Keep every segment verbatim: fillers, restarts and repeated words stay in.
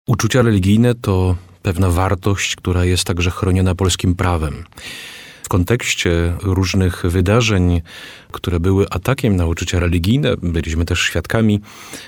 Uczucia religijne to pewna wartość, która jest także chroniona polskim prawem. W kontekście różnych wydarzeń, które były atakiem na uczucia religijne, byliśmy też świadkami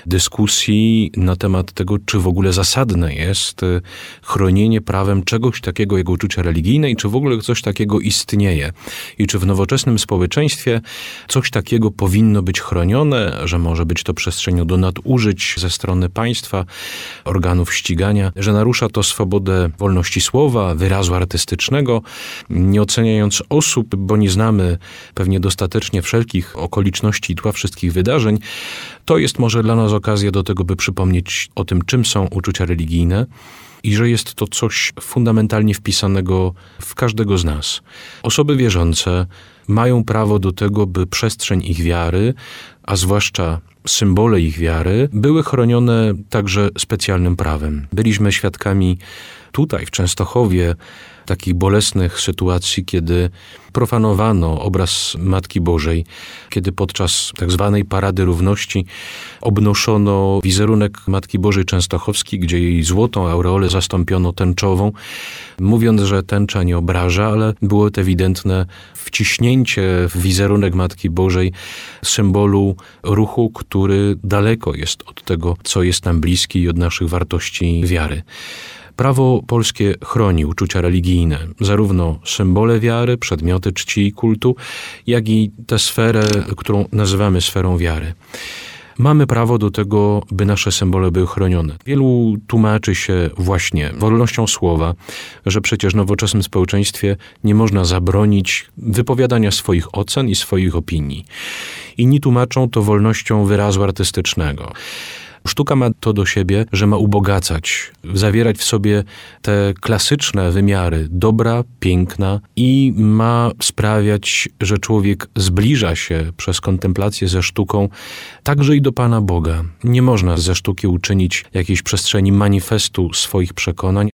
dyskusji na temat tego, czy w ogóle zasadne jest chronienie prawem czegoś takiego jak uczucia religijne i czy w ogóle coś takiego istnieje. I czy w nowoczesnym społeczeństwie coś takiego powinno być chronione, że może być to przestrzenią do nadużyć ze strony państwa, organów ścigania, że narusza to swobodę wolności słowa, wyrazu artystycznego, nie oceniając osób, bo nie znamy pewnie dostatecznie wszelkich okoliczności i tła wszystkich wydarzeń, to jest może dla nas okazja do tego, by przypomnieć o tym, czym są uczucia religijne i że jest to coś fundamentalnie wpisanego w każdego z nas. Osoby wierzące mają prawo do tego, by przestrzeń ich wiary, a zwłaszcza symbole ich wiary, były chronione także specjalnym prawem. Byliśmy świadkami tutaj, w Częstochowie, takich bolesnych sytuacji, kiedy profanowano obraz Matki Bożej, kiedy podczas tak zwanej Parady Równości obnoszono wizerunek Matki Bożej Częstochowskiej, gdzie jej złotą aureolę zastąpiono tęczową, mówiąc, że tęcza nie obraża, ale było to ewidentne wciśnięcie w wizerunek Matki Bożej symbolu ruchu, który daleko jest od tego, co jest nam bliskie i od naszych wartości wiary. Prawo polskie chroni uczucia religijne, zarówno symbole wiary, przedmioty czci i kultu, jak i tę sferę, którą nazywamy sferą wiary. Mamy prawo do tego, by nasze symbole były chronione. Wielu tłumaczy się właśnie wolnością słowa, że przecież w nowoczesnym społeczeństwie nie można zabronić wypowiadania swoich ocen i swoich opinii. Inni tłumaczą to wolnością wyrazu artystycznego. Sztuka ma to do siebie, że ma ubogacać, zawierać w sobie te klasyczne wymiary dobra, piękna i ma sprawiać, że człowiek zbliża się przez kontemplację ze sztuką także i do Pana Boga. Nie można ze sztuki uczynić jakiejś przestrzeni manifestu swoich przekonań,